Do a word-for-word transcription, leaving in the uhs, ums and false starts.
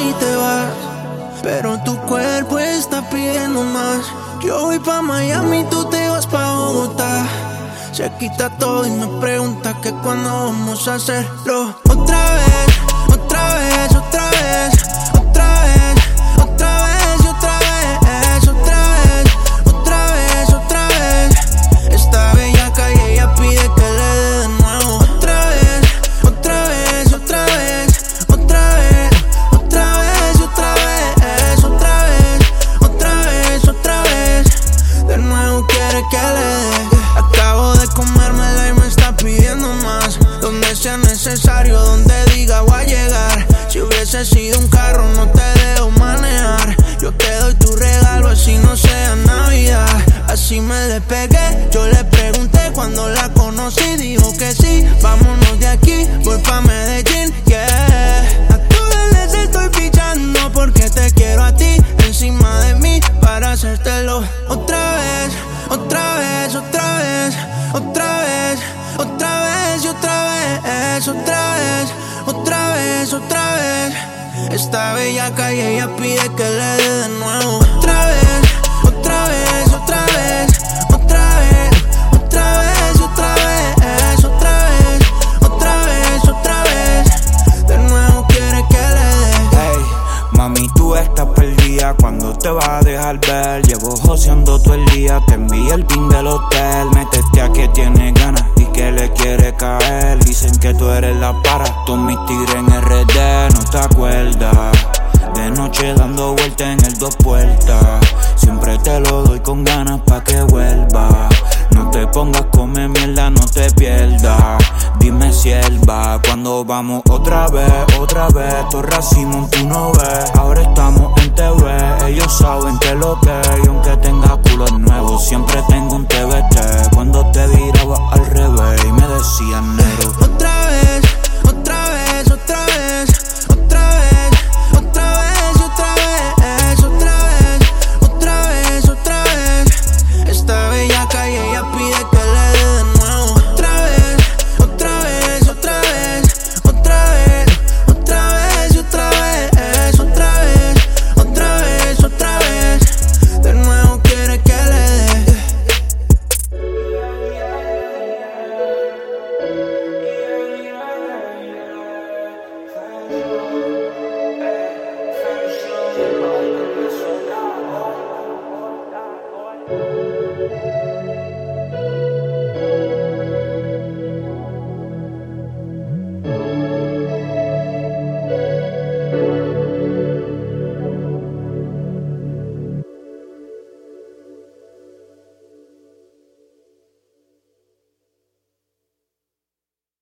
si te vas, pero tu cuerpo está pidiendo más. Yo voy pa' Miami, tú te vas pa' Bogotá. Se quita todo y me pregunta que cuándo vamos a hacerlo. Otra vez, otra vez, otra vez, otra vez, otra vez y otra vez, otra vez, otra vez, otra vez. Esta bellaca y ella pide que le dé de nuevo. Otra vez, otra vez, otra vez, otra vez, otra vez y otra vez, otra vez, otra vez, otra vez. De nuevo quiere que le dé. Acabo de comérmela y me está pidiendo más. Donde sea necesario, donde diga voy a llegar. Si hubiese sido un carro no te dejo manejar. Yo te doy tu regalo así no sea Navidad. Así me despegué, yo le pregunté cuando la conocí. Dijo que sí, vámonos de aquí, voy pa' Medellín, yeah. A todas les estoy pichando porque te quiero a ti encima de mí para hacértelo otra vez, otra vez, otra vez, otra vez, otra vez y otra vez, otra vez, otra vez, otra vez. Esta bellaca y ella pide que le dé de nuevo. Otra vez, otra vez, otra vez, otra vez, otra vez y otra vez, otra vez, otra vez, otra vez. De nuevo quiere que le dé. Hey, mami, tú estás perdida. ¿Cuándo te vas a dejar ver? Llevo joseando todo el día. Te envié el pin del hotel. Métete a que tienes ganas y que le quiere caer. Dicen que tú eres la para. Todos mis tigres en R D, no te acuerdas. De noche dando vueltas en el dos puertas. Siempre te lo doy con ganas pa' que vuelva. No te pongas come mierda, no te pierdas. Dime sierva, cuando vamos otra vez, otra vez. Todo racimo tú no ves. Ahora estamos en T V, ellos saben que lo que. Y aunque tenga culos nuevos, siempre